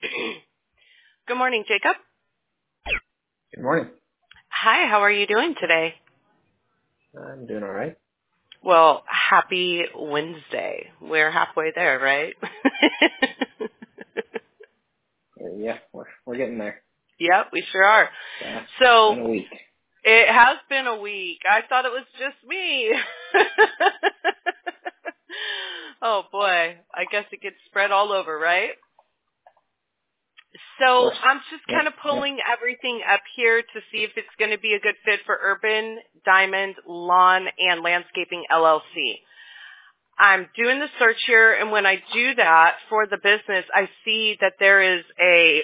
Good morning, Jacob. Good morning. Hi, how are you doing today? I'm doing all right. Well, happy Wednesday. We're halfway there, right? Yeah, we're getting there. Yep, we sure are. It's So been a week. it has been a week. I thought it was just me. Oh boy, I guess it gets spread all over, right? Of So course. I'm just kind of Yep. pulling everything up here to see if it's going to be a good fit for Urban Diamond Lawn and Landscaping LLC. I'm doing the search here, and when I do that for the business, I see that there is a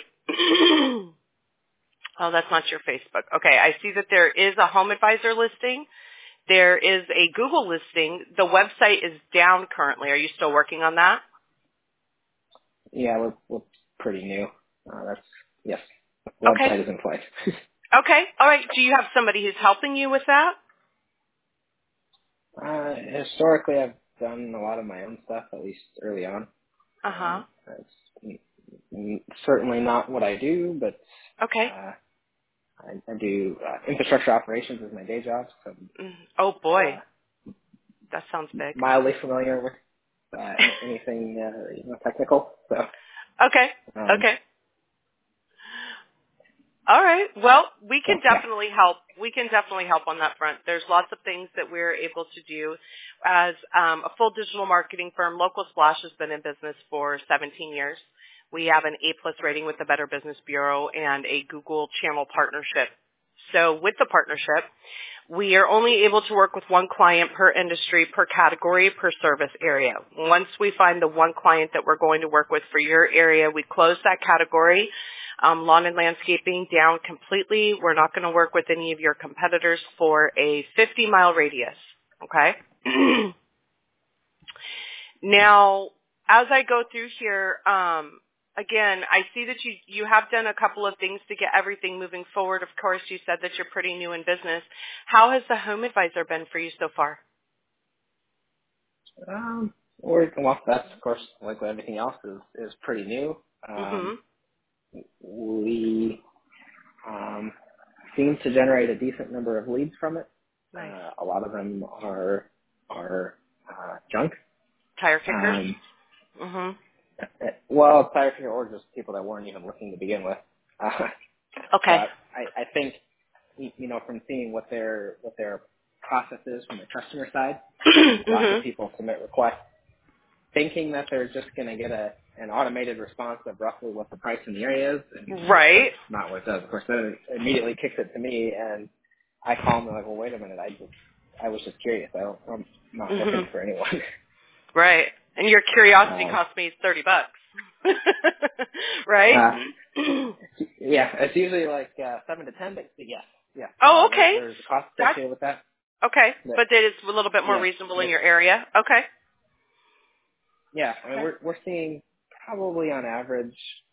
oh, that's not your Facebook. Okay, I see that there is a Home Advisor listing. There is a Google listing. The website is down currently. Are you still working on that? Yeah, we're pretty new. Yes. The Okay. website is in place. Okay. All right. Do you have somebody who's helping you with that? Historically, I've done a lot of my own stuff, at least early on. Uh-huh. It's certainly not what I do, but Okay. I do infrastructure operations as my day job, so Oh, uh, boy. That sounds big. mildly familiar with anything technical. So. Okay. Um, Okay. All right. Well, we so can yeah. definitely help. We can definitely help on that front. There's lots of things that we're able to do. As a full digital marketing firm, Local Splash has been in business for 17 years. We have an A-plus rating with the Better Business Bureau and a Google Channel partnership. So with the partnership, we are only able to work with one client per industry, per category, per service area. Once we find the one client that we're going to work with for your area, we close that category. Lawn and landscaping down completely. We're not going to work with any of your competitors for a 50-mile radius. Okay? Now, as I go through here, again, I see that you have done a couple of things to get everything moving forward. Of course, you said that you're pretty new in business. How has the Home Advisor been for you so far? Well, that's of course like everything else is pretty new. Mm-hmm. We seem to generate a decent number of leads from it. Nice. A lot of them are junk. Tire kickers? Um, Mm-hmm. well, tire kicker or just people that weren't even looking to begin with. Uh, Okay. but I think from seeing what their process is from the customer side, lots of Mm-hmm. people submit requests thinking that they're just going to get an automated response of roughly what the price in the area is, and that's Right. not what it does. Of course, then it immediately kicks it to me, and I call them and like, well, wait a minute, I was just curious. I'm not Mm-hmm. looking for anyone. Right. And your curiosity um, cost me $30. Right? uh, yeah, it's usually like 7 to 10, but yes, yeah, Oh, okay. there's a cost That's associated with that. okay. But But it is a little bit more yeah, reasonable in your area. Okay. yeah, I mean Okay. we're seeing probably on average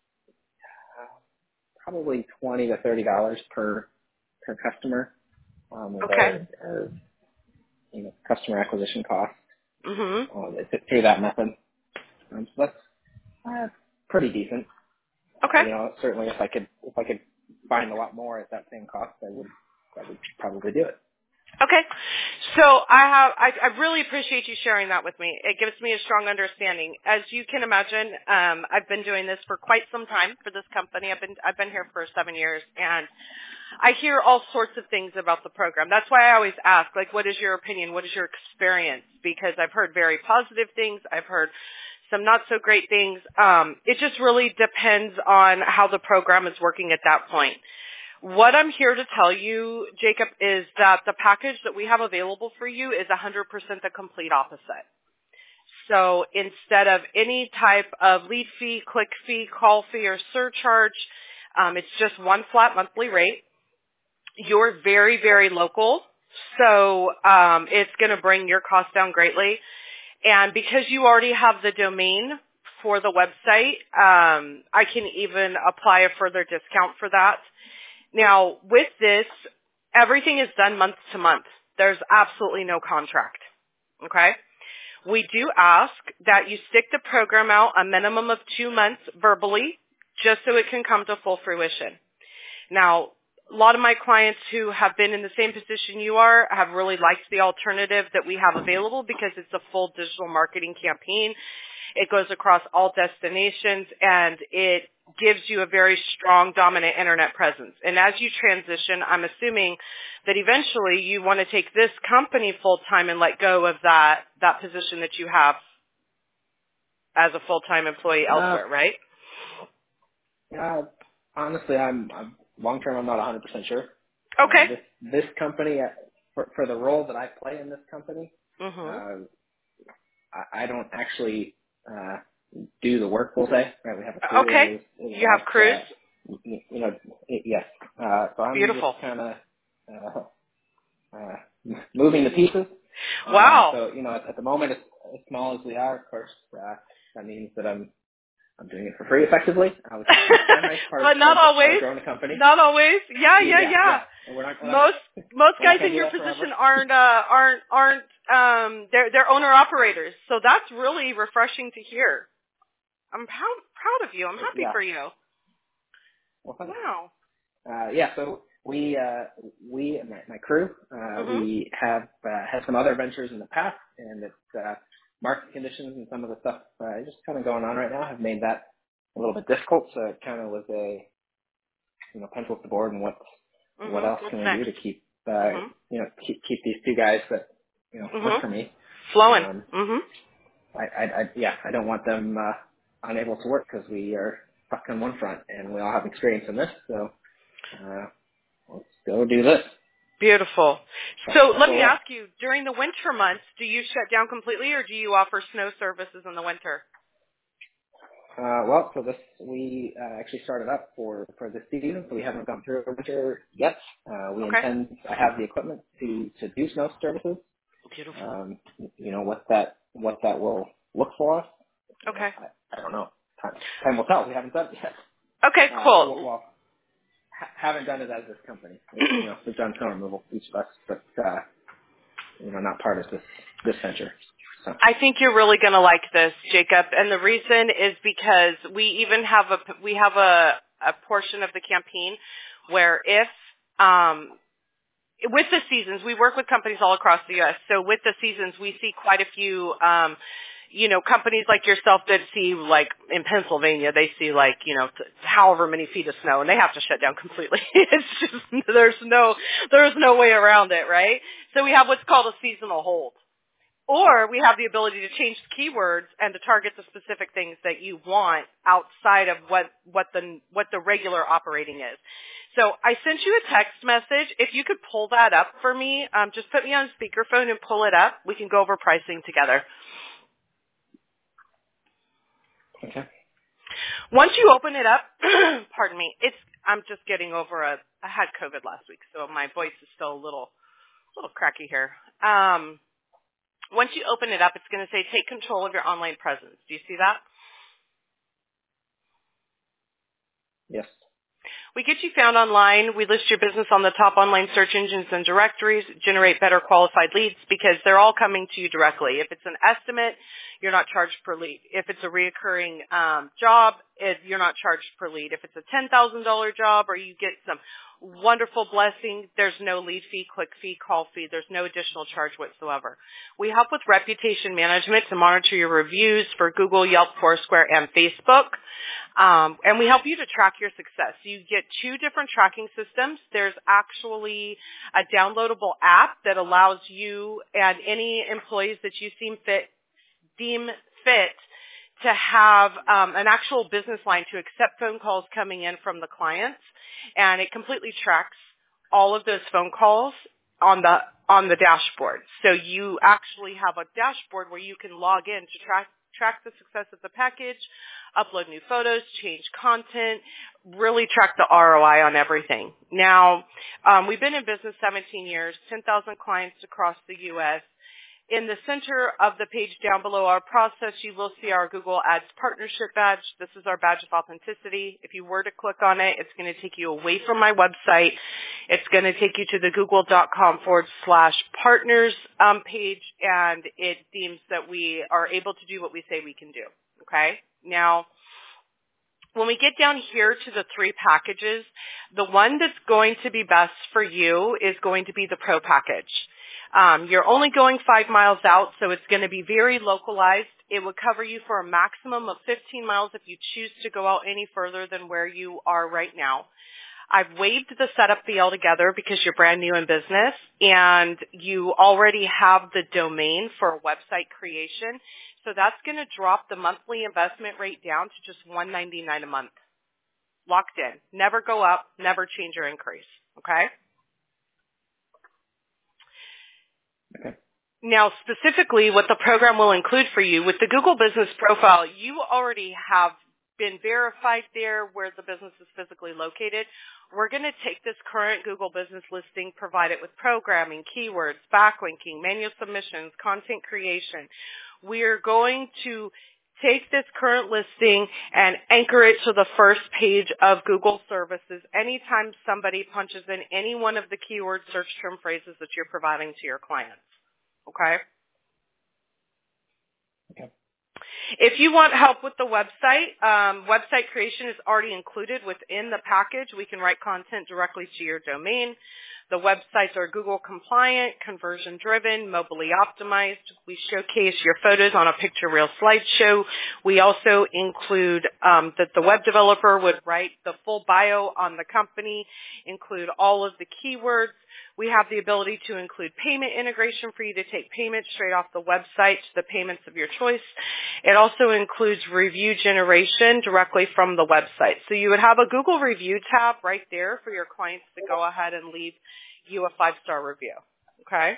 probably $20 to $30 per customer with Okay. our customer acquisition costs Mhm. through that method. So that's pretty decent. Okay. Certainly if I could find a lot more at that same cost, I would probably do it. Okay. So I really appreciate you sharing that with me. It gives me a strong understanding. As you can imagine, I've been doing this for quite some time for this company. I've been here for 7 years, and I hear all sorts of things about the program. That's why I always ask, like, what is your opinion? What is your experience? Because I've heard very positive things. I've heard some not so great things. It just really depends on how the program is working at that point. What I'm here to tell you, Jacob, is that the package that we have available for you is 100% the complete opposite. So instead of any type of lead fee, click fee, call fee, or surcharge, it's just one flat monthly rate. You're very, very local, so it's going to bring your cost down greatly. And because you already have the domain for the website, I can even apply a further discount for that. Now, with this, everything is done month to month. There's absolutely no contract, okay? We do ask that you stick the program out a minimum of 2 months verbally, just so it can come to full fruition. Now, a lot of my clients who have been in the same position you are have really liked the alternative that we have available because it's a full digital marketing campaign. It goes across all destinations, and it gives you a very strong, dominant internet presence. And as you transition, I'm assuming that eventually you want to take this company full-time and let go of that position that you have as a full-time employee elsewhere, right? Honestly, I'm long-term, I'm not 100% sure. Okay. This company, for the role that I play in this company, I don't actually do the work, we'll say. Right? We have a crew. Okay. You have crews? Yes. So I'm Beautiful. just kind of moving the pieces. Wow. So, at the moment, as small as we are, of course, that means that I'm doing it for free, effectively. Which is kind of nice part but not always. Growing a company. Not always. Yeah. And we're not most guys in your position aren't they're owner operators. So that's really refreshing to hear. I'm proud of you. I'm happy for you. Well, thanks. Wow. So we and my crew, we have had some other ventures in the past, and it's market conditions and some of the stuff just kind of going on right now have made that a little bit difficult. So it kind of was a pencil to the board and what else can we do to keep keep these two guys that work for me flowing. I don't want them unable to work because we are stuck on one front and we all have experience in this. So let's go do this. Beautiful. So let me ask you, during the winter months, do you shut down completely or do you offer snow services in the winter? So we actually started up for this season, so we haven't gone through winter yet. We intend, I have the equipment to do snow services. Beautiful. What that will look for us. Okay. I don't know. Time will tell. We haven't done it yet. Okay, cool. Haven't done it as this company. We've done snow removal, each of us, but not part of this venture. So. I think you're really going to like this, Jacob, and the reason is because we even have a portion of the campaign where if with the seasons, we work with companies all across the U.S. So with the seasons, we see quite a few companies like yourself that see, like, in Pennsylvania, they see, like, however many feet of snow, and they have to shut down completely. It's just, there's no way around it, right? So we have what's called a seasonal hold. Or we have the ability to change the keywords and to target the specific things that you want outside of what the regular operating is. So I sent you a text message. If you could pull that up for me, just put me on speakerphone and pull it up. We can go over pricing together. Okay. Once you open it up, pardon me, I'm just getting over I had COVID last week, so my voice is still a little cracky here. Once you open it up, it's going to say take control of your online presence. Do you see that? Yes. We get you found online. We list your business on the top online search engines and directories, generate better qualified leads because they're all coming to you directly. If it's an estimate, you're not charged per lead. If it's a reoccurring job, you're not charged per lead. If it's a $10,000 job or you get some wonderful blessing, there's no lead fee, click fee, call fee. There's no additional charge whatsoever. We help with reputation management to monitor your reviews for Google, Yelp, Foursquare, and Facebook. And we help you to track your success. You get 2 different tracking systems. There's actually a downloadable app that allows you and any employees that you deem fit to have an actual business line to accept phone calls coming in from the clients, and it completely tracks all of those phone calls on the dashboard. So you actually have a dashboard where you can log in to track the success of the package, upload new photos, change content, really track the ROI on everything. Now, we've been in business 17 years, 10,000 clients across the U.S. In the center of the page down below our process, you will see our Google Ads partnership badge. This is our badge of authenticity. If you were to click on it, it's going to take you away from my website. It's going to take you to the google.com/partners page, and it deems that we are able to do what we say we can do. Okay? Now, when we get down here to the 3 packages, the one that's going to be best for you is going to be the Pro package. You're only going 5 miles out, so it's going to be very localized. It would cover you for a maximum of 15 miles if you choose to go out any further than where you are right now. I've waived the setup fee altogether because you're brand new in business and you already have the domain for website creation. So that's going to drop the monthly investment rate down to just $199 a month. Locked in. Never go up, never change or increase. Okay? Okay. Now, specifically, what the program will include for you, with the Google Business Profile, you already have been verified there where the business is physically located. We're going to take this current Google Business listing, provide it with programming, keywords, backlinking, manual submissions, content creation. We're going to take this current listing and anchor it to the first page of Google services anytime somebody punches in any one of the keyword search term phrases that you're providing to your clients. Okay? Okay. If you want help with the website, website creation is already included within the package. We can write content directly to your domain. The websites are Google compliant, conversion driven, mobilely optimized. We showcase your photos on a picture reel slideshow. We also include that the web developer would write the full bio on the company, include all of the keywords. We have the ability to include payment integration for you to take payments straight off the website to the payments of your choice. It also includes review generation directly from the website. So you would have a Google review tab right there for your clients to go ahead and leave you a 5-star review. Okay?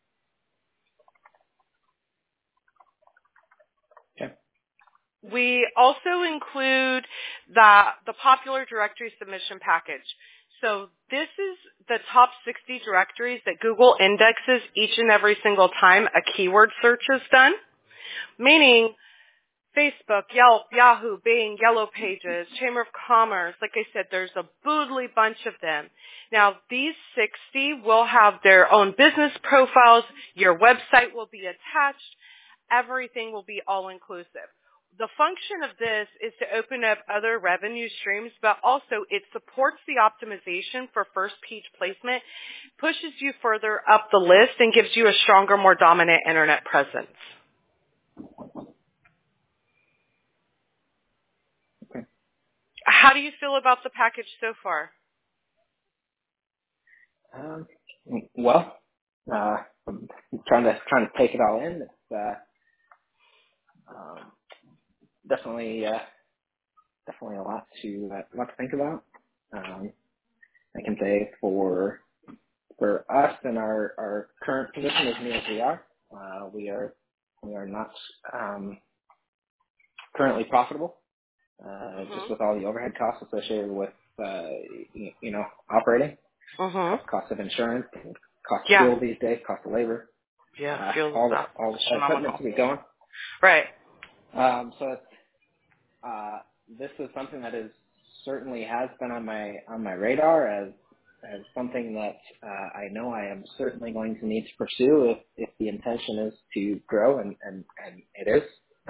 Okay. We also include the popular directory submission package. So this is the top 60 directories that Google indexes each and every single time a keyword search is done, meaning Facebook, Yelp, Yahoo, Bing, Yellow Pages, Chamber of Commerce. Like I said, there's a boodly bunch of them. Now, these 60 will have their own business profiles. Your website will be attached. Everything will be all-inclusive. The function of this is to open up other revenue streams, but also it supports the optimization for first page placement, pushes you further up the list, and gives you a stronger, more dominant internet presence. Okay. How do you feel about the package so far? Well, I'm trying to take it all in. It's definitely a lot to think about. I can say for us in our current position, as new as we are, we are not currently profitable. Just with all the overhead costs associated with operating, cost of insurance, cost of fuel these days, cost of labor, all the equipment to be going. Right. So it's, this is something that certainly has been on my radar as something that I know I am certainly going to need to pursue if the intention is to grow, and it is.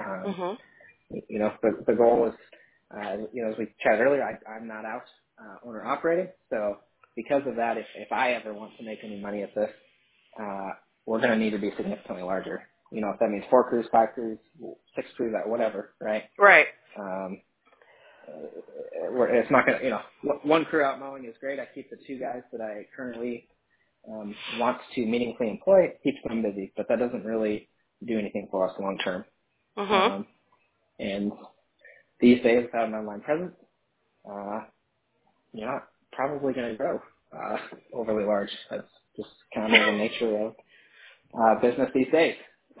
The goal is, as we chatted earlier, I'm not out owner operating, so because of that, if I ever want to make any money at this, we're going to need to be significantly larger. If that means 4 crews, 5 crews, 6 crews, whatever, right? Right. It's not going to, one crew out mowing is great. I keep the 2 guys that I currently want to meaningfully employ, keeps them busy, but that doesn't really do anything for us long term. And these days, without an online presence, you're not probably going to grow overly large. That's just kind of the nature of business these days.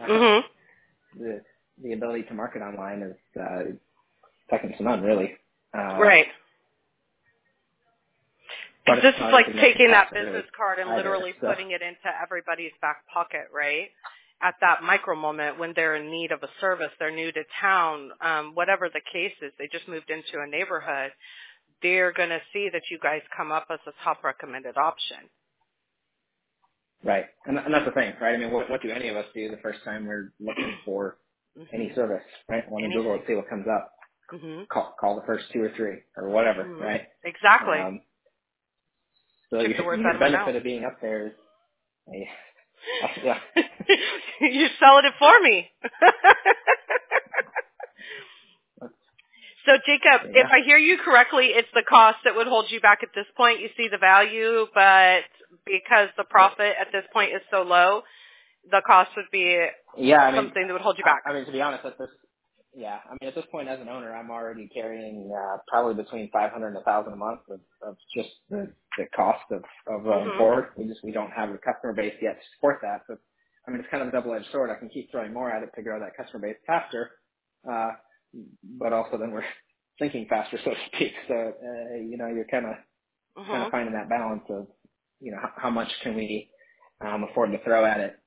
The ability to market online is second to none, really. Right. But this is like taking that business really card and literally putting it into everybody's back pocket, right? At that micro moment when they're in need of a service, they're new to town, whatever the case is, they just moved into a neighborhood, they're going to see that you guys come up as a top recommended option. Right. And that's the thing, right? I mean, what do any of us do the first time we're looking for any service, right? Want to Google it, see what comes up. call the first 2 or 3 or whatever, right? Exactly. So Took the words your out of my mouth. benefit of being up there is, yeah. You're selling it for me. So, Jacob, if I hear you correctly, it's the cost that would hold you back at this point. You see the value, but because the profit at this point is so low, the cost would be something that would hold you back. I mean, to be honest, at this point as an owner, I'm already carrying probably between $500 and $1,000 a month of just the cost of going forward. We don't have a customer base yet to support that. But I mean, it's kind of a double-edged sword. I can keep throwing more at it to grow that customer base faster, but also then we're thinking faster, so to speak. So you're kind of finding that balance of how much can we afford to throw at it,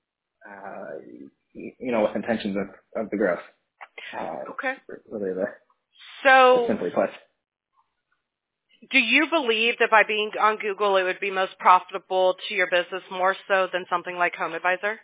with intentions of the growth. Okay. Really so simply put. Do you believe that by being on Google it would be most profitable to your business more so than something like HomeAdvisor?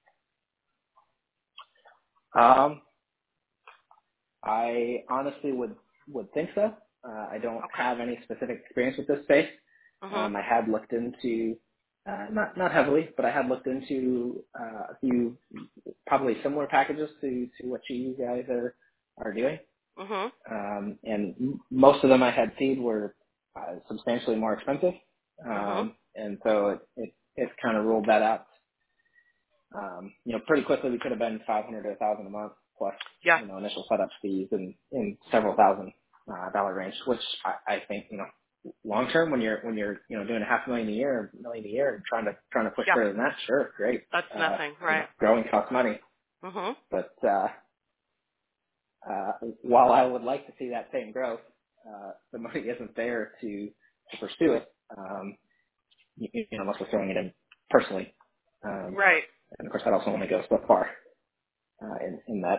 I honestly would think so. I don't have any specific experience with this space. I had looked into, not heavily, but I had looked into a few probably similar packages to what you guys are doing. And most of them I had seen were substantially more expensive. And so it kind of ruled that out. Pretty quickly we could have been $500 to $1,000 a month plus, initial setup fees in several thousand dollar range, which I think, long term when you're doing $500,000 a year or $1 million a year and trying to push further than that, sure, great. That's nothing, right? Growing costs money. But while I would like to see that same growth, the money isn't there to pursue it. Unless we're throwing it in personally. Right. And of course that also only goes so far. In that,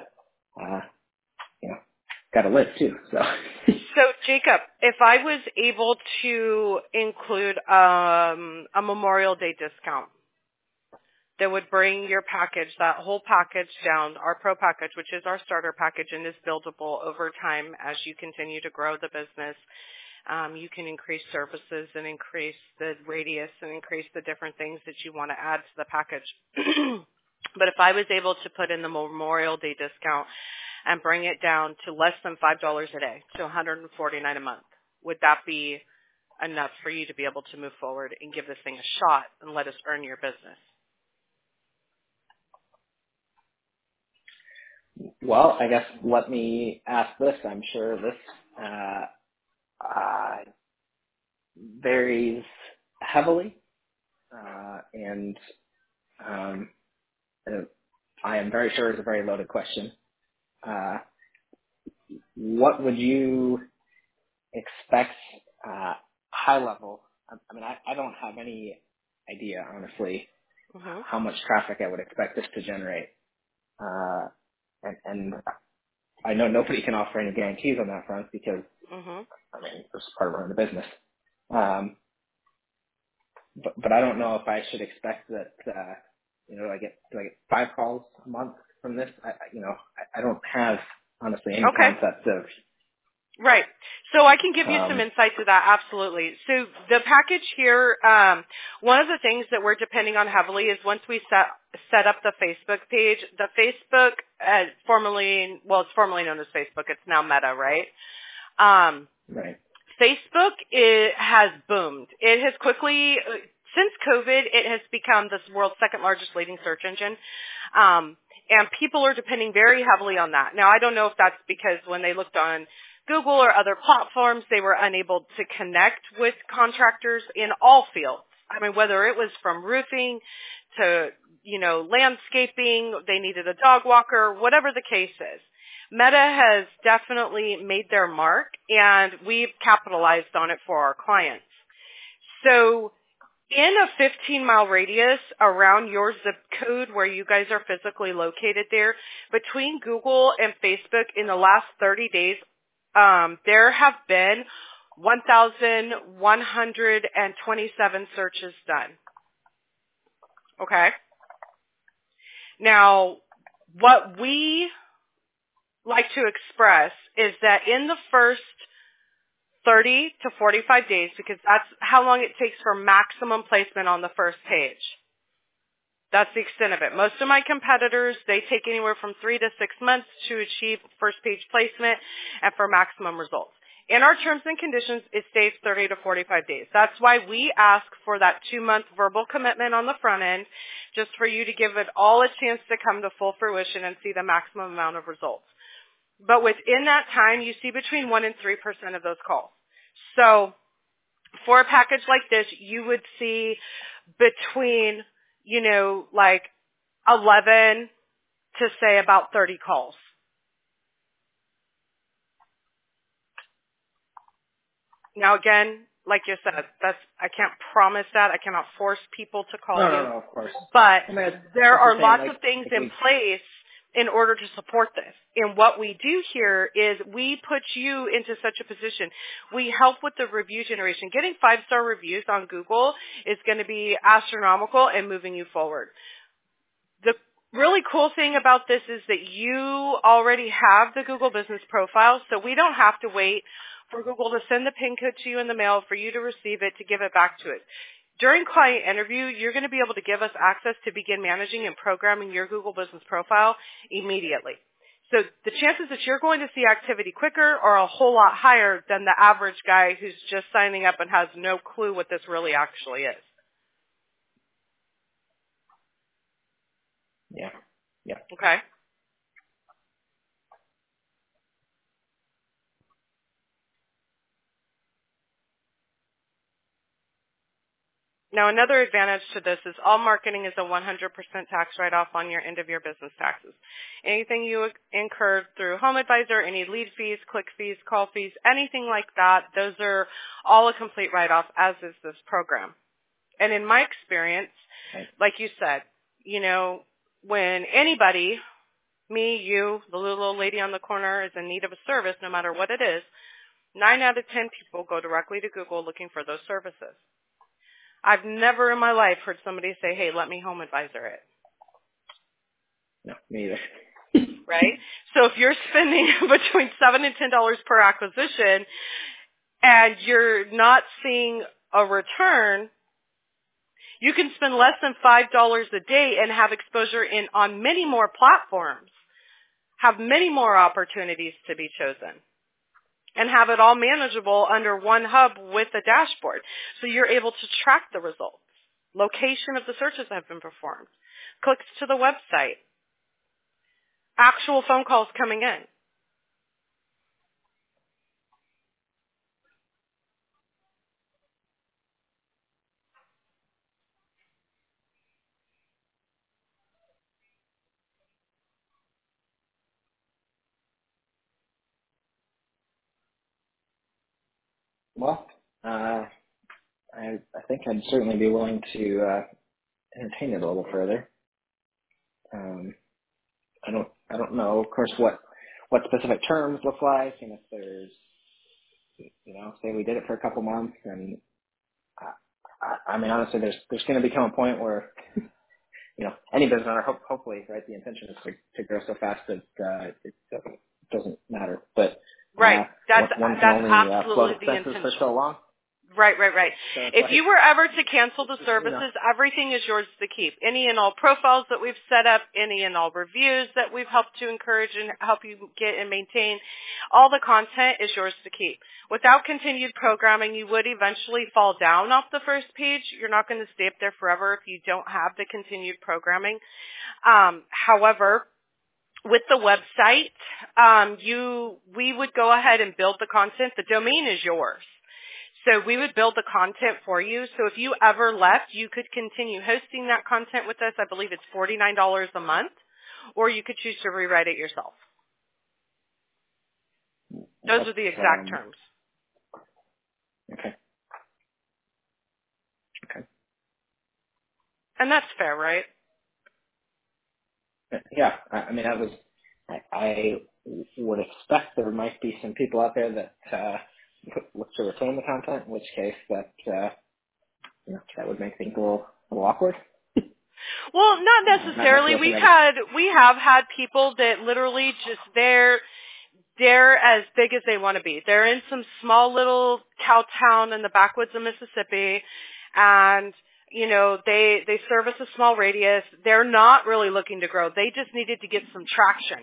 got to live too. So. So Jacob, if I was able to include a Memorial Day discount that would bring your package, that whole package down, our Pro package, which is our starter package and is buildable over time as you continue to grow the business. You can increase services and increase the radius and increase the different things that you want to add to the package. But if I was able to put in the Memorial Day discount and bring it down to less than $5 a day, to $149 a month, would that be enough for you to be able to move forward and give this thing a shot and let us earn your business? Well, I guess let me ask this. I'm sure this varies heavily, and I am very sure it's a very loaded question. What would you expect high level? I mean, I don't have any idea, honestly, how much traffic I would expect this to generate. And I know nobody can offer any guarantees on that front because, I mean, this is part of running the business. But I don't know if I should expect that, do I get 5 calls a month from this? I don't have, honestly, any concept of. Right. So I can give you some insight to that, absolutely. So the package here, one of the things that we're depending on heavily is once we set up the Facebook page, the Facebook, it's formerly known as Facebook, it's now Meta, right? Right. Facebook has boomed. It has quickly, since COVID, it has become this world's second largest leading search engine. And people are depending very heavily on that. Now, I don't know if that's because when they looked on Google or other platforms, they were unable to connect with contractors in all fields. I mean, whether it was from roofing to, landscaping, they needed a dog walker, whatever the case is. Meta has definitely made their mark, and we've capitalized on it for our clients. So in a 15-mile radius around your zip code where you guys are physically located there, between Google and Facebook in the last 30 days, there have been 1,127 searches done. Okay? Now, what we like to express is that in the first 30 to 45 days, because that's how long it takes for maximum placement on the first page. That's the extent of it. Most of my competitors, they take anywhere from 3 to 6 months to achieve first page placement and for maximum results. In our terms and conditions, it stays 30 to 45 days. That's why we ask for that 2-month verbal commitment on the front end, just for you to give it all a chance to come to full fruition and see the maximum amount of results. But within that time, you see between 1% and 3% of those calls. So for a package like this, you would see between, like 11 to say about 30 calls. Now again, like you said, I can't promise that. I cannot force people to call you. No, of course. But there are lots like, of things in place in order to support this. And what we do here is we put you into such a position. We help with the review generation. Getting 5-star reviews on Google is going to be astronomical and moving you forward. The really cool thing about this is that you already have the Google Business Profile, so we don't have to wait for Google to send the PIN code to you in the mail for you to receive it, to give it back to it. During client interview, you're going to be able to give us access to begin managing and programming your Google Business Profile immediately. So the chances that you're going to see activity quicker are a whole lot higher than the average guy who's just signing up and has no clue what this really actually is. Yeah. Okay. Now, another advantage to this is all marketing is a 100% tax write-off on your end of your business taxes. Anything you incur through HomeAdvisor, any lead fees, click fees, call fees, anything like that, those are all a complete write-off, as is this program. And in my experience, like you said, when anybody, me, you, the little old lady on the corner is in need of a service, no matter what it is, 9 out of 10 people go directly to Google looking for those services. I've never in my life heard somebody say, hey, let me HomeAdvisor it. No, me either. Right? So if you're spending between $7 and $10 per acquisition and you're not seeing a return, you can spend less than $5 a day and have exposure on many more platforms, have many more opportunities to be chosen, and have it all manageable under one hub with a dashboard. So you're able to track the results, location of the searches that have been performed, clicks to the website, actual phone calls coming in. Well, I think I'd certainly be willing to entertain it a little further. I don't know, of course, what specific terms look like, and if there's, say we did it for a couple months, and I mean, honestly, there's going to become a point where, any business owner, hopefully, right, the intention is to grow so fast that it doesn't matter. But Right. That's one can only float absolutely the expenses for intention. so long. Right. So If you were ever to cancel the services, everything is yours to keep. Any and all profiles that we've set up, any and all reviews that we've helped to encourage and help you get and maintain, all the content is yours to keep. Without continued programming, you would eventually fall down off the first page. You're not going to stay up there forever if you don't have the continued programming. However, with the website, we would go ahead and build the content. The domain is yours. So we would build the content for you. So if you ever left, you could continue hosting that content with us. I believe it's $49 a month, or you could choose to rewrite it yourself. Those are the exact terms. Okay. And that's fair, right? Yeah. I mean, I would expect there might be some people out there that look to retain the content, in which case that would make things a little awkward. Well, not necessarily. We have had people that literally just they're as big as they want to be. They're in some small little cow town in the backwoods of Mississippi, and they service a small radius. They're not really looking to grow. They just needed to get some traction.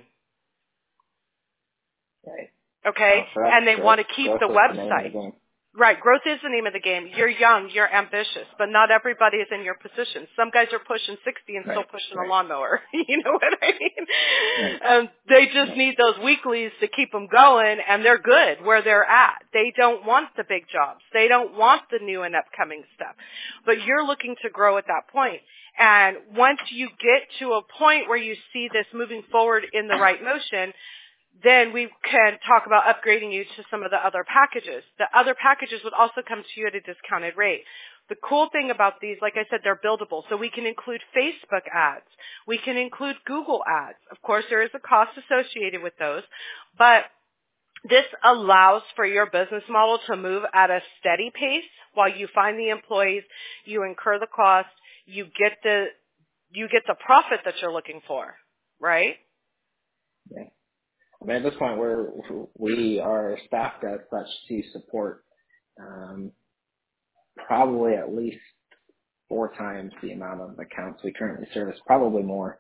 Right. Okay? And they want to keep the website. Right. Growth is the name of the game. You're young. You're ambitious. But not everybody is in your position. Some guys are pushing 60 and still pushing a lawnmower. You know what I mean? Right. They just need those weeklies to keep them going, and they're good where they're at. They don't want the big jobs. They don't want the new and upcoming stuff. But you're looking to grow at that point. And once you get to a point where you see this moving forward in the right motion, then we can talk about upgrading you to some of the other packages. The other packages would also come to you at a discounted rate. The cool thing about these, like I said, they're buildable. So we can include Facebook ads. We can include Google ads. Of course, there is a cost associated with those, but this allows for your business model to move at a steady pace while you find the employees, you incur the cost, you get the profit that you're looking for, right? Yeah. I mean, at this point, we are staffed as such to support probably at least 4 times the amount of accounts we currently service, probably more.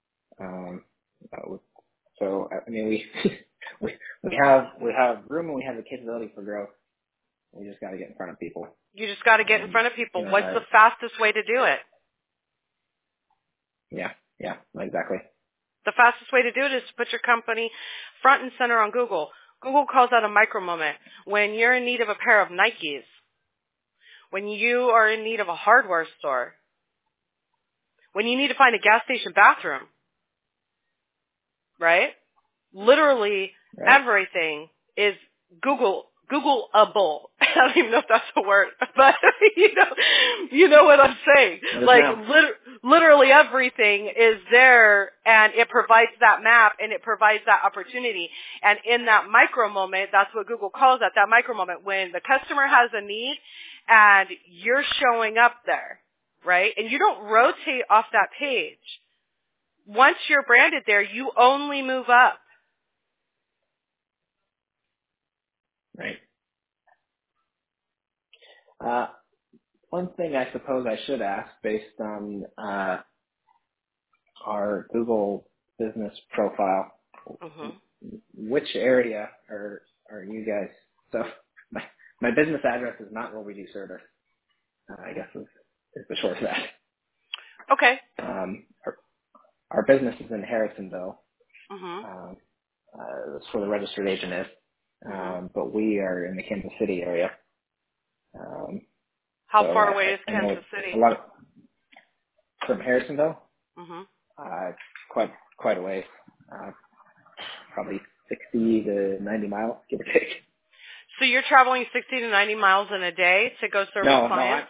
So I mean, we have room and we have the capability for growth. We just got to get in front of people. You just got to get in front of people. What's the fastest way to do it? Yeah, exactly. The fastest way to do it is to put your company front and center on Google. Google calls that a micro moment. When you're in need of a pair of Nikes, when you are in need of a hardware store, when you need to find a gas station bathroom, right? Literally everything is Googleable. I don't even know if that's a word, but you know what I'm saying. Like literally everything is there, and it provides that map and it provides that opportunity. And in that micro moment, that's what Google calls that micro moment, when the customer has a need and you're showing up there, right? And you don't rotate off that page. Once you're branded there, you only move up. Right. One thing I suppose I should ask, based on our Google business profile, which area are you guys? So my business address is not where we do service. I guess is the short of that. Okay. Our business is in Harrisonville. That's where the registered agent is. But we are in the Kansas City area. How far away is Kansas City? From Harrisonville? Quite a ways. Probably 60 to 90 miles, give or take. So you're traveling 60 to 90 miles in a day to go service clients?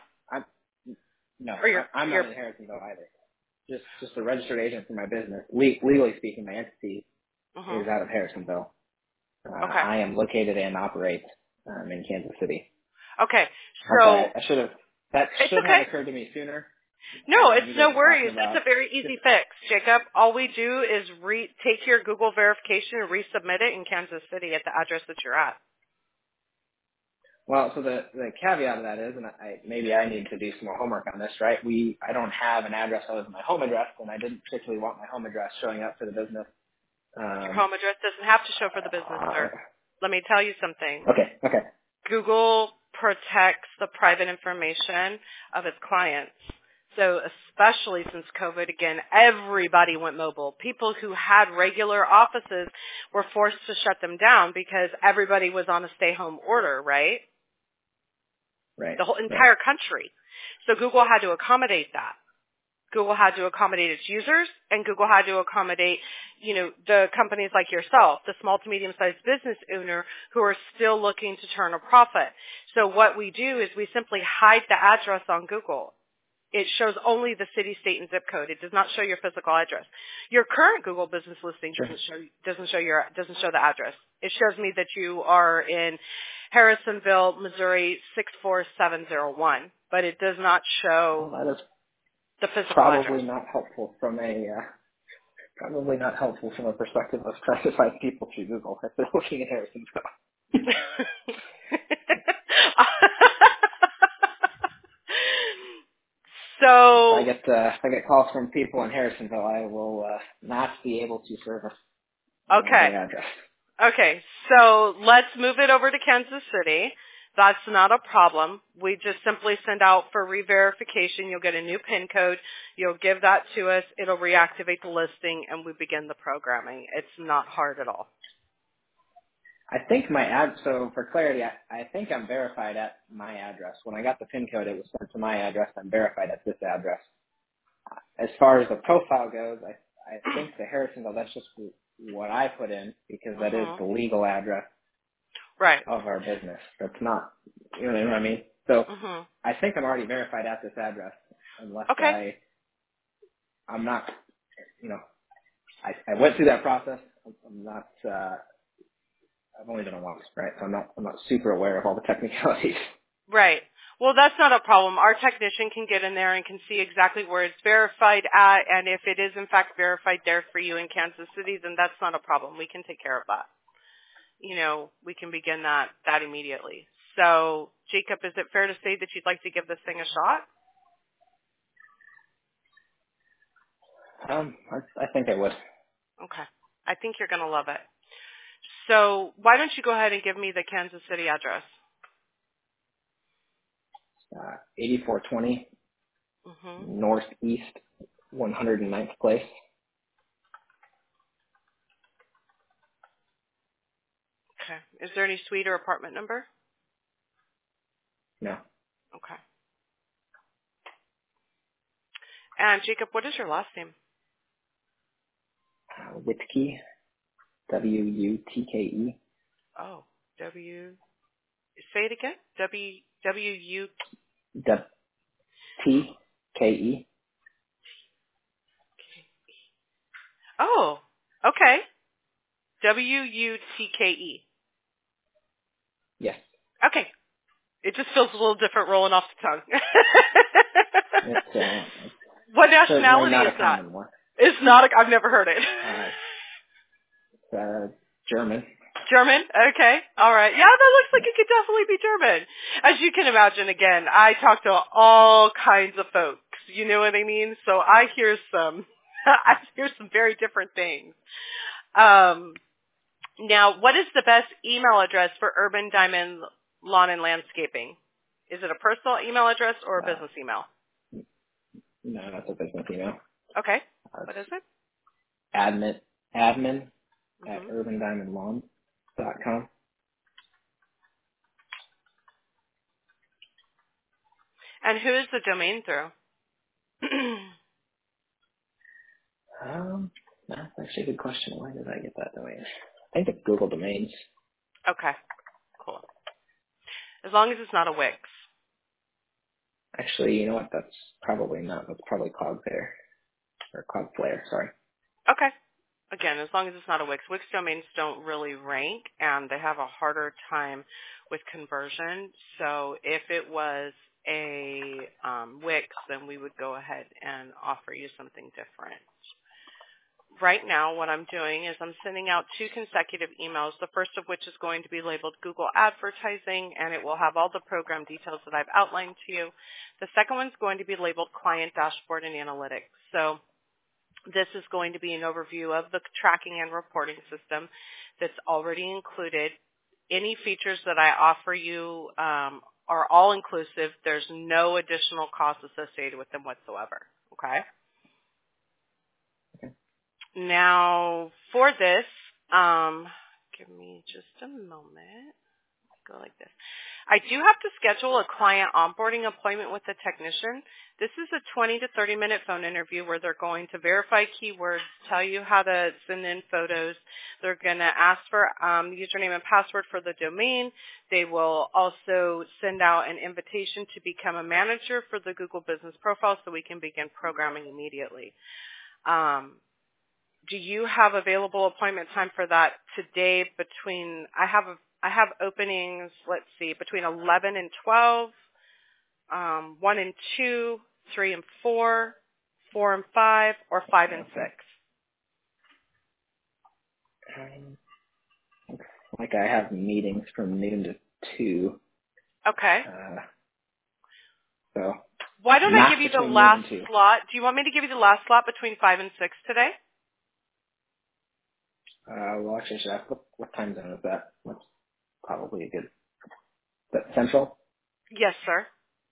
I'm not in Harrisonville either. Just a registered agent for my business. Legally speaking, my entity is out of Harrisonville. I am located and operate in Kansas City. Okay, so that should have occurred to me sooner. No, it's no worries. It's a very easy fix, Jacob. All we do is take your Google verification and resubmit it in Kansas City at the address that you're at. Well, so the caveat of that is, and maybe I need to do some more homework on this, right? I don't have an address other than my home address, and I didn't particularly want my home address showing up for the business. Your home address doesn't have to show for the business, sir. Let me tell you something. Okay. Google protects the private information of its clients. So especially since COVID, again, everybody went mobile. People who had regular offices were forced to shut them down because everybody was on a stay-home order, right? Right. The whole entire country. So Google had to accommodate that. Google had to accommodate its users, and Google had to accommodate, the companies like yourself, the small to medium-sized business owner who are still looking to turn a profit. So what we do is we simply hide the address on Google. It shows only the city, state, and zip code. It does not show your physical address. Your current Google business listing doesn't show the address. It shows me that you are in Harrisonville, Missouri 64701, but it does not show. The physical Probably address. not helpful from a perspective of trying to find people through Google if they're looking at Harrisonville. So If I get calls from people in Harrisonville, I will not be able to service okay. their address. Okay, so let's move it over to Kansas City. That's not a problem. We just simply send out for re-verification. You'll get a new PIN code. You'll give that to us. It'll reactivate the listing, and we begin the programming. It's not hard at all. I think so for clarity, I think I'm verified at my address. When I got the PIN code, it was sent to my address. I'm verified at this address. As far as the profile goes, I think the Harrisonville, that's just what I put in because that is the legal address Right. of our business. That's not, you know what I mean? So I think I'm already verified at this address unless I'm not, I went through that process. I'm not, I've only done it once, right? So I'm not super aware of all the technicalities. Right. Well, that's not a problem. Our technician can get in there and can see exactly where it's verified at, and if it is in fact verified there for you in Kansas City, then that's not a problem. We can take care of that. We can begin that immediately. So, Jacob, is it fair to say that you'd like to give this thing a shot? I think I would. Okay. I think you're going to love it. So, why don't you go ahead and give me the Kansas City address? 8420 Northeast 109th Place. Okay. Is there any suite or apartment number? No. Okay. And Jacob, what is your last name? Wutke, W-U-T-K-E. Oh, say it again. W-U. T-K-E. Oh, okay. W-U-T-K-E. Yes. Okay. It just feels a little different rolling off the tongue. What nationality not is a that? common one. It's not. I've never heard it. It's German. German? Okay. All right. Yeah, that looks like it could definitely be German. As you can imagine, again, I talk to all kinds of folks. You know what I mean? So I hear some very different things. Now, what is the best email address for Urban Diamond Lawn and Landscaping? Is it a personal email address or a business email? No, that's a business email. Okay. What is it? Admin at urbandiamondlawn.com. And who is the domain through? That's actually a good question. Why did I get that domain? I think it's Google Domains. Okay. Cool. As long as it's not a Wix. Actually, you know what? That's probably not. That's probably Cloudflare. Or Cloudflare, sorry. Okay. Again, as long as it's not a Wix. Wix domains don't really rank, and they have a harder time with conversion. So if it was a Wix, then we would go ahead and offer you something different. Right now, what I'm doing is I'm sending out 2 consecutive emails, the first of which is going to be labeled Google Advertising, and it will have all the program details that I've outlined to you. The second one's going to be labeled Client Dashboard and Analytics. So this is going to be an overview of the tracking and reporting system that's already included. Any features that I offer you are all inclusive. There's no additional costs associated with them whatsoever. Okay? Now, for this, give me just a moment. Go like this. I do have to schedule a client onboarding appointment with the technician. This is a 20 to 30 minute phone interview where they're going to verify keywords, tell you how to send in photos. They're going to ask for username and password for the domain. They will also send out an invitation to become a manager for the Google Business Profile so we can begin programming immediately. Do you have available appointment time for that today I have openings, let's see, between 11 and 12, 1 and 2, 3 and 4, 4 and 5, or 5 and 6? Looks like I have meetings from noon to 2. Okay. So why don't I not give you the between last noon and 2. slot? Do you want me to give you the last slot between 5 and 6 today? Well, actually, should I ask what time zone is that? That's probably a good. Is that Central? Yes, sir.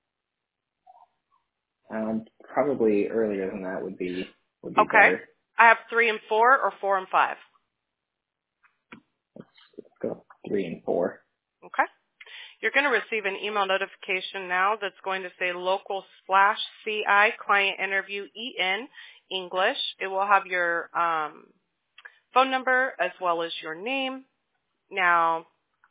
Probably earlier than that would be Okay. better. I have 3 and 4 or 4 and 5. Let's go 3 and 4. Okay. You're going to receive an email notification now that's going to say local/CI client interview EN English. It will have your phone number as well as your name. Now,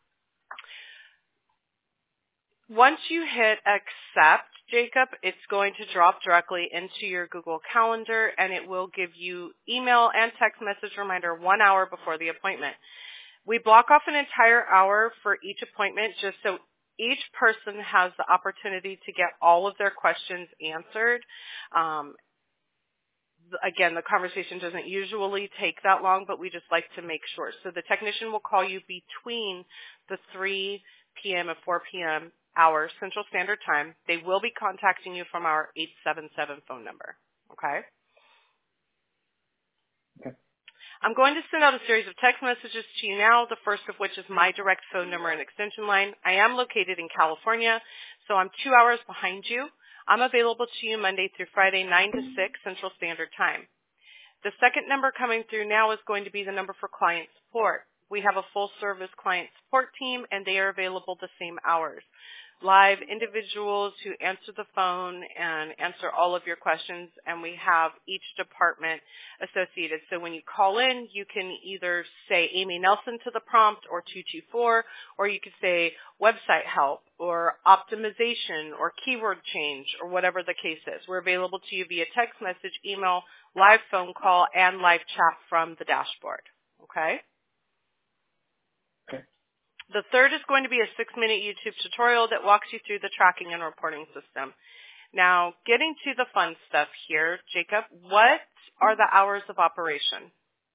once you hit accept, Jacob, it's going to drop directly into your Google Calendar, and it will give you email and text message reminder 1 hour before the appointment. We block off an entire hour for each appointment just so each person has the opportunity to get all of their questions answered. Again, the conversation doesn't usually take that long, but we just like to make sure. So the technician will call you between the 3 p.m. and 4 p.m. hour Central Standard Time. They will be contacting you from our 877 phone number. Okay? Okay. I'm going to send out a series of text messages to you now, the first of which is my direct phone number and extension line. I am located in California, so I'm 2 hours behind you. I'm available to you Monday through Friday, 9 to 6 Central Standard Time. The second number coming through now is going to be the number for client support. We have a full-service client support team, and they are available the same hours. Live individuals who answer the phone and answer all of your questions, and we have each department associated. So when you call in, you can either say Amy Nelson to the prompt or 224, or you could say website help or optimization or keyword change or whatever the case is. We're available to you via text message, email, live phone call, and live chat from the dashboard. Okay? The third is going to be a 6-minute YouTube tutorial that walks you through the tracking and reporting system. Now, getting to the fun stuff here, Jacob, what are the hours of operation?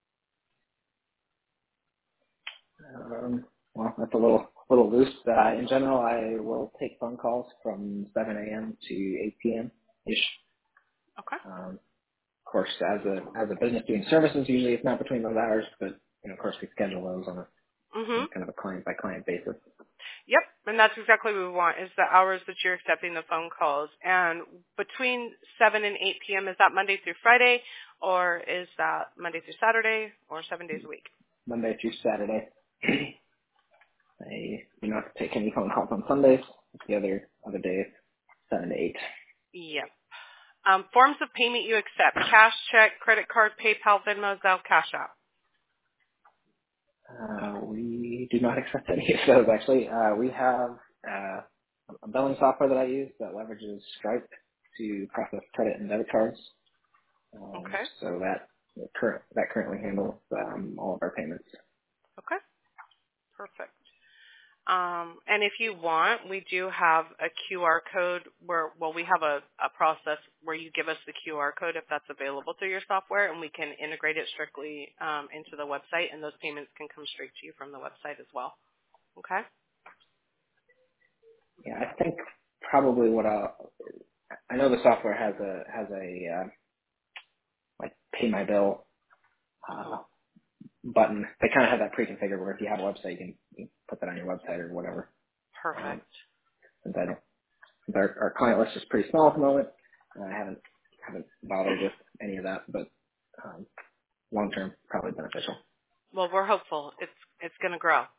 Well, that's a little loose. In general, I will take phone calls from 7 a.m. to 8 p.m. ish. Okay. Of course, as a business doing services, usually it's not between those hours, but of course, we schedule those on a kind of a client by client basis. Yep, and that's exactly what we want, is the hours that you're accepting the phone calls. And between 7 and 8 p.m., is that Monday through Friday, or is that Monday through Saturday, or 7 days a week? Monday through Saturday. I do not take any phone calls on Sundays. The other days, 7 to 8. Yep. Forms of payment you accept: cash, check, credit card, PayPal, Venmo, Zelle, Cash App. We do not accept any of those, actually. We have a billing software that I use that leverages Stripe to process credit and debit cards. Okay. So that currently handles all of our payments. Okay. Perfect. And if you want, we do have a QR code we have a process where you give us the QR code if that's available through your software, and we can integrate it strictly into the website, and those payments can come straight to you from the website as well. Okay? Yeah, I think probably I know the software has a like pay my bill button. They kind of have that pre-configured where if you have a website, you can put that on your website or whatever. Perfect. Since our client list is pretty small at the moment, I haven't bothered with any of that, but long term probably beneficial. Well, we're hopeful it's going to grow.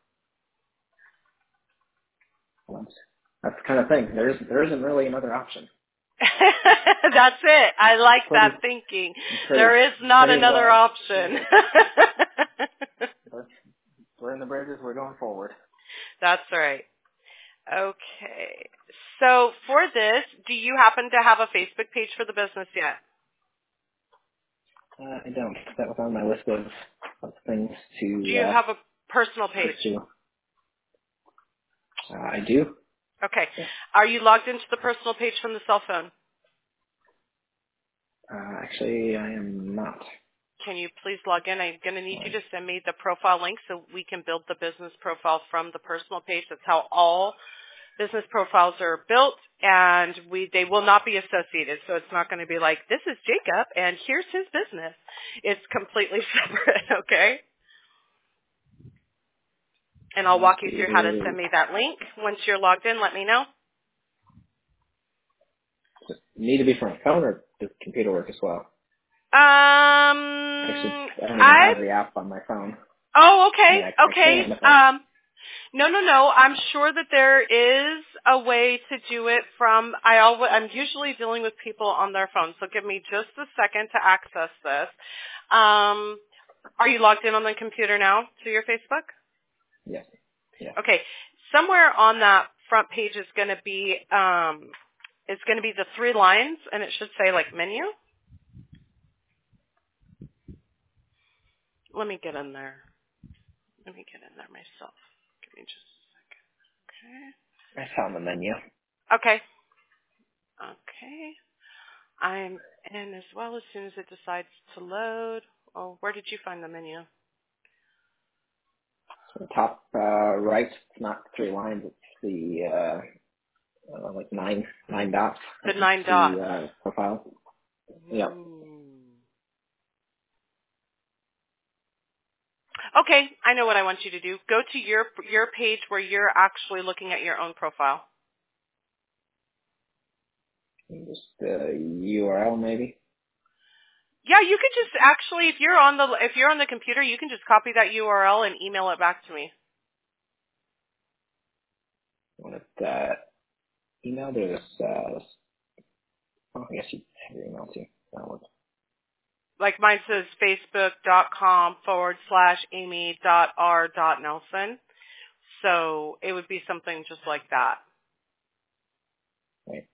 Well, that's the kind of thing. There isn't really another option. That's it. I like that thinking. There is not another option. We're in the bridges. We're going forward. That's right. Okay. So for this, do you happen to have a Facebook page for the business yet? I don't. That was on my list of things to. Do you have a personal page? I do. Okay. Are you logged into the personal page from the cell phone? Actually, I am not. Can you please log in? I'm going to need you to send me the profile link so we can build the business profile from the personal page. That's how all business profiles are built, and they will not be associated. So it's not going to be like, this is Jacob, and here's his business. It's completely separate, okay? And I'll walk you through how to send me that link. Once you're logged in, let me know. Does it need to be from a phone, or does the computer work as well? Actually, I don't even have the app on my phone. Oh, okay, I mean, okay. No. I'm sure that there is a way to do it from. I'm usually dealing with people on their phone, so give me just a second to access this. Are you logged in on the computer now to your Facebook? Yes. Yeah. Okay. Somewhere on that front page is going to be the 3 lines, and it should say like menu. Let me get in there. Let me get in there myself. Give me just a second. I found the menu. Okay. Okay. I'm in as well as soon as it decides to load. Oh, where did you find the menu? So the top right, it's not 3 lines, it's the like nine dots. The 9 dots. The profile. Yeah. Okay, I know what I want you to do. Go to your page where you're actually looking at your own profile. Just URL maybe. Yeah, you could just actually, if you're on the computer, you can just copy that URL and email it back to me. Want it email? There's I guess you have your email too. That works. Like mine says facebook.com/amy.r.nelson. So it would be something just like that. Right.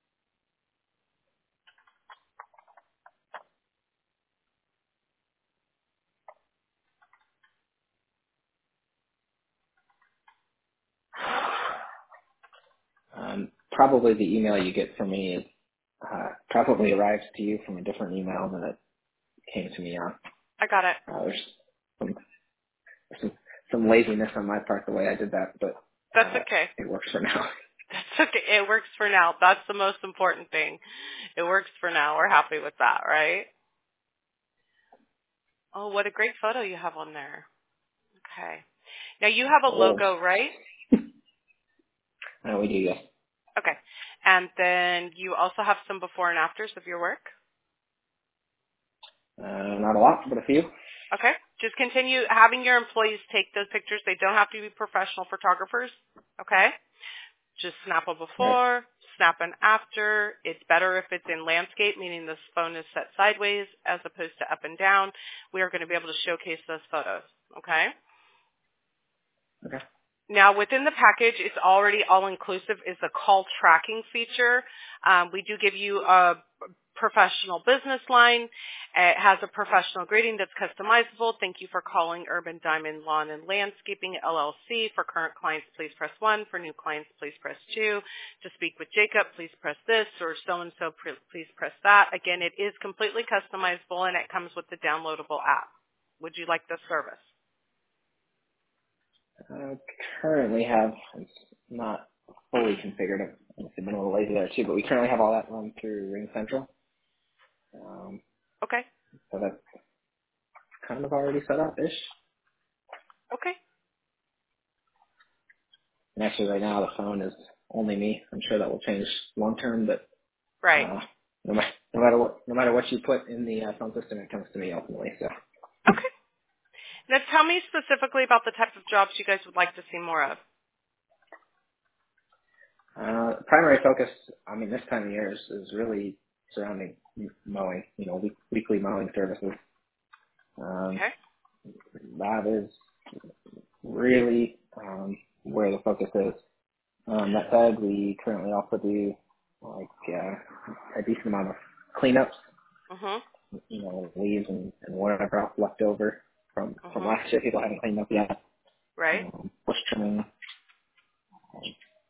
Probably the email you get from me is probably arrives to you from a different email than it came to me on. I got it. There's some laziness on my part the way I did that, but That's okay. It works for now. That's okay. It works for now. That's the most important thing. It works for now. We're happy with that, right? Oh, what a great photo you have on there. Okay. Now you have a logo, right? We do, yes. Okay. And then you also have some before and afters of your work? Not a lot, but a few. Okay. Just continue having your employees take those pictures. They don't have to be professional photographers. Okay. Just snap a before, snap an after. It's better if it's in landscape, meaning this phone is set sideways as opposed to up and down. We are going to be able to showcase those photos. Okay. Okay. Now, within the package, it's already all-inclusive is a call tracking feature. We do give you a professional business line. It has a professional greeting that's customizable. Thank you for calling Urban Diamond Lawn and Landscaping, LLC. For current clients, please press 1. For new clients, please press 2. To speak with Jacob, please press this, or so-and-so, please press that. Again, it is completely customizable, and it comes with the downloadable app. Would you like this service? Currently have, it's not fully configured. I've been a little lazy there too, but we currently have all that run through Ring Central. Okay. So that's kind of already set up-ish. Okay. And actually right now the phone is only me. I'm sure that will change long term, but right. No matter what you put in the phone system, it comes to me ultimately. So. Okay. Now tell me specifically about the type of jobs you guys would like to see more of. Primary focus, this time of year is really surrounding mowing, weekly mowing services. Okay. That is really where the focus is. That said, we currently also do a decent amount of cleanups, leaves and whatever else left over from last year people haven't cleaned up yet. Right. Bush trimming.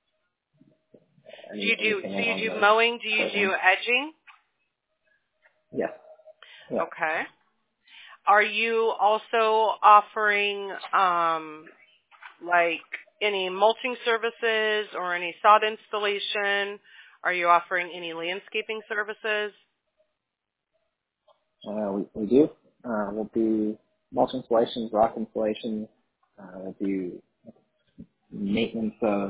Do you do mowing? Do you do edging? Yes. Yeah. Okay. Are you also offering like any mulching services or any sod installation? Are you offering any landscaping services? We do. We'll do mulch installations, rock installations. We'll do maintenance of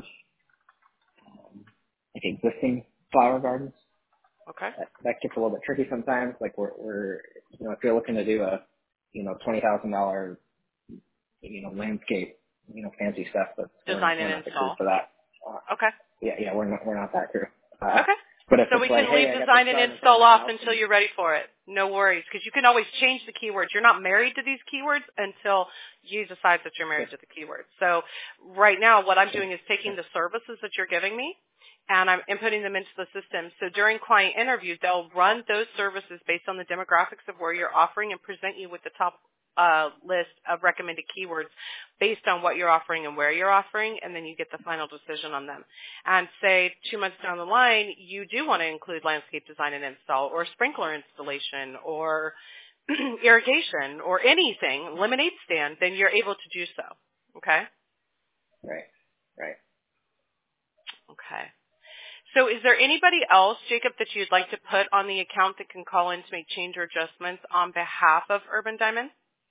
like existing flower gardens. Okay. That gets a little bit tricky sometimes. Like we're if you're looking to do a $20,000 landscape fancy stuff, but Design we're and not the crew install. for that. Okay. Yeah, we're not that crew. Okay. But if So it's we like, can leave hey, I got design this and garden in install front of my off house, until you're ready for it. No worries, because you can always change the keywords. You're not married to these keywords until you decide that you're married to the keywords. So right now what I'm doing is taking the services that you're giving me and I'm inputting them into the system. So during client interview, they'll run those services based on the demographics of where you're offering and present you with the top list of recommended keywords based on what you're offering and where you're offering, and then you get the final decision on them. And say 2 months down the line, you do want to include landscape design and install or sprinkler installation or irrigation or anything, lemonade stand, then you're able to do so. Okay? Right. Okay. So is there anybody else, Jacob, that you'd like to put on the account that can call in to make change or adjustments on behalf of Urban Diamond?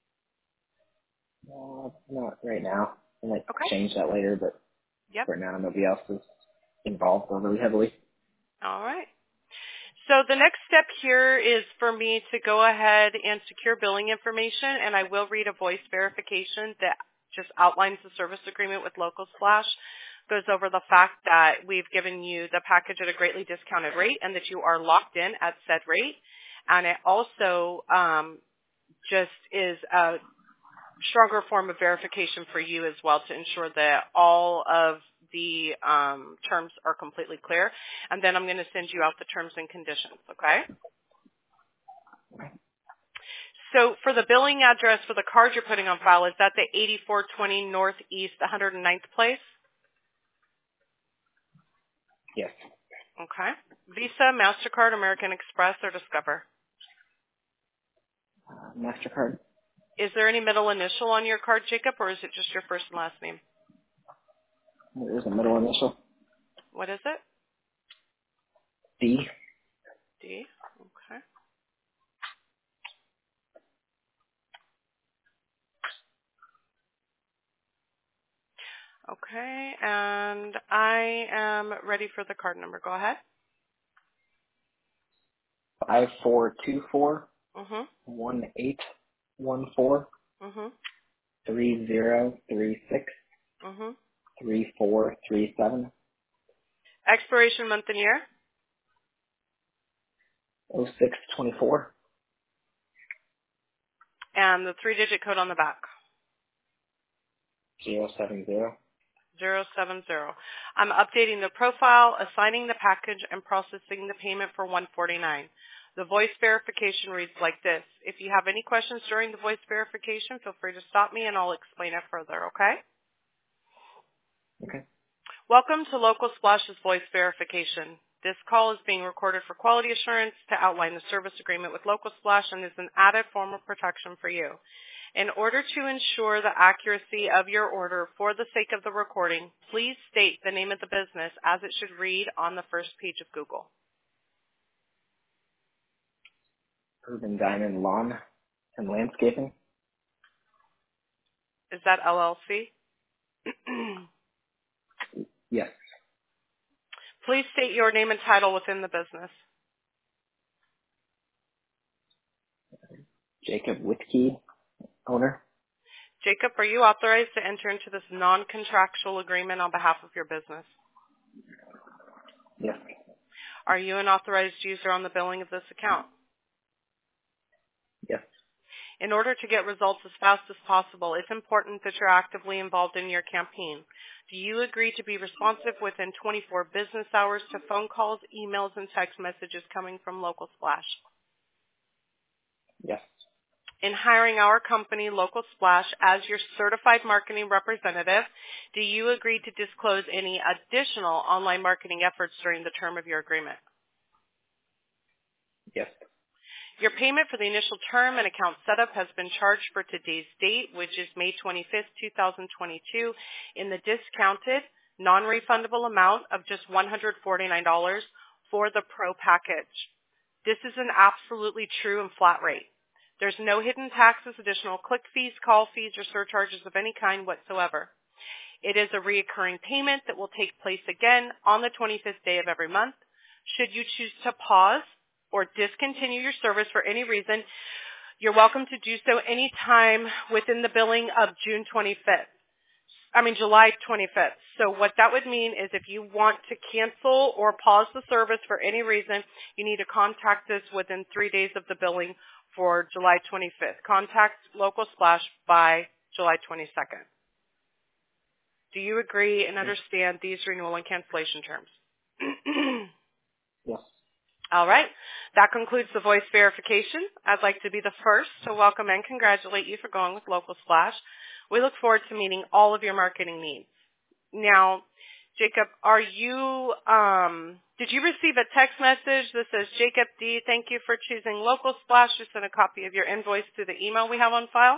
Not right now. I might Okay. change that later, but Yep. right now nobody else is involved overly heavily. All right. So the next step here is for me to go ahead and secure billing information, and I will read a voice verification that just outlines the service agreement with Local Splash, goes over the fact that we've given you the package at a greatly discounted rate and that you are locked in at said rate. And it also just is a stronger form of verification for you as well to ensure that all of the terms are completely clear. And then I'm going to send you out the terms and conditions, okay? So for the billing address for the card you're putting on file, is that the 8420 Northeast 109th place? Yes. Okay. Visa, MasterCard, American Express, or Discover? MasterCard. Is there any middle initial on your card, Jacob, or is it just your first and last name? There's a middle initial. What is it? D. D. Okay. Okay, and I am ready for the card number. Go ahead. 5424 Mhm. 1814 Mhm. 3036 Mhm. 3437 Expiration month and year 0624 and the 3-digit code on the back. 070. 070. I'm updating the profile, assigning the package, and processing the payment for $149. The voice verification reads like this. If you have any questions during the voice verification, feel free to stop me and I'll explain it further, okay? Okay. Welcome to Local Splash's voice verification. This call is being recorded for quality assurance to outline the service agreement with Local Splash and is an added form of protection for you. In order to ensure the accuracy of your order for the sake of the recording, please state the name of the business as it should read on the first page of Google. Urban Diamond Lawn and Landscaping. Is that LLC? Yes. Please state your name and title within the business. Jacob Whitkey, owner. Jacob, are you authorized to enter into this non-contractual agreement on behalf of your business? Yes. Are you an authorized user on the billing of this account? Yes. In order to get results as fast as possible, it's important that you're actively involved in your campaign. Do you agree to be responsive within 24 business hours to phone calls, emails, and text messages coming from Local Splash? Yes. In hiring our company, Local Splash, as your certified marketing representative, do you agree to disclose any additional online marketing efforts during the term of your agreement? Yes. Your payment for the initial term and account setup has been charged for today's date, which is May 25th, 2022, in the discounted, non-refundable amount of just $149 for the Pro package. This is an absolutely true and flat rate. There's no hidden taxes, additional click fees, call fees, or surcharges of any kind whatsoever. It is a recurring payment that will take place again on the 25th day of every month. Should you choose to pause or discontinue your service for any reason, you're welcome to do so anytime within the billing of July 25th. So what that would mean is if you want to cancel or pause the service for any reason, you need to contact us within 3 days of the billing for July 25th. Contact Local Splash by July 22nd. Do you agree and understand these renewal and cancellation terms? Yes. All right. That concludes the voice verification. I'd like to be the first to welcome and congratulate you for going with Local Splash. We look forward to meeting all of your marketing needs. Now, Jacob, did you receive a text message that says, Jacob D., thank you for choosing Local Splash. Just send a copy of your invoice to the email we have on file?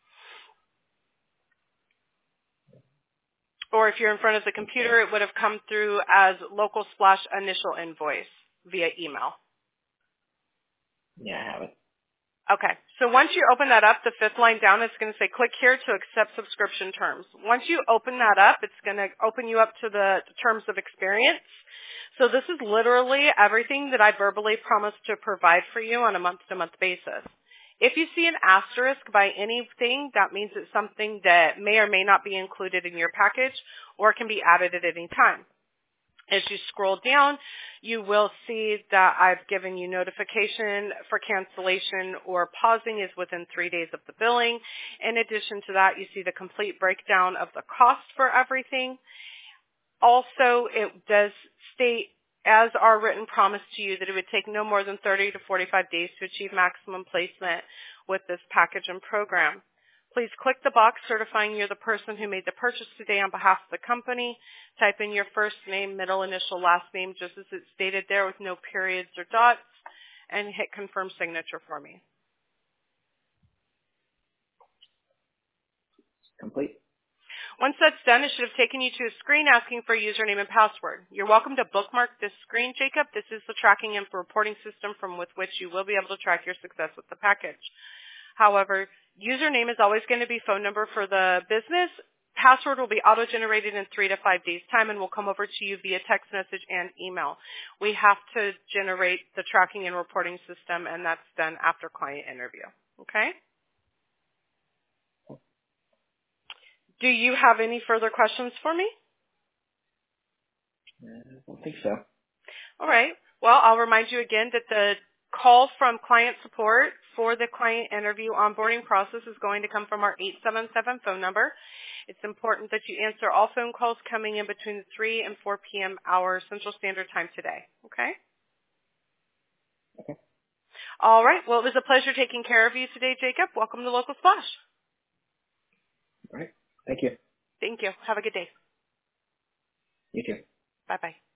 Or if you're in front of the computer, it would have come through as Local Splash initial invoice via email. Yeah, I have it. Okay. So once you open that up, the fifth line down, it's going to say click here to accept subscription terms. Once you open that up, it's going to open you up to the terms of experience. So this is literally everything that I verbally promised to provide for you on a month-to-month basis. If you see an asterisk by anything, that means it's something that may or may not be included in your package or can be added at any time. As you scroll down, you will see that I've given you notification for cancellation or pausing is within 3 days of the billing. In addition to that, you see the complete breakdown of the cost for everything. Also, it does state, as our written promise to you, that it would take no more than 30 to 45 days to achieve maximum placement with this package and program. Please click the box certifying you're the person who made the purchase today on behalf of the company. Type in your first name, middle initial, last name, just as it's stated there with no periods or dots, and hit confirm signature for me. Complete. Once that's done, it should have taken you to a screen asking for a username and password. You're welcome to bookmark this screen, Jacob. This is the tracking and reporting system from with which you will be able to track your success with the package. However, username is always going to be phone number for the business. Password will be auto-generated in 3 to 5 days' time and will come over to you via text message and email. We have to generate the tracking and reporting system, and that's done after client interview. Okay? Do you have any further questions for me? I don't think so. All right. Well, I'll remind you again that the call from client support for the client interview onboarding process is going to come from our 877 phone number. It's important that you answer all phone calls coming in between the 3 and 4 p.m. hour Central Standard Time today. Okay? Okay. All right. Well, it was a pleasure taking care of you today, Jacob. Welcome to Local Splash. All right. Thank you. Thank you. Have a good day. You too. Bye-bye.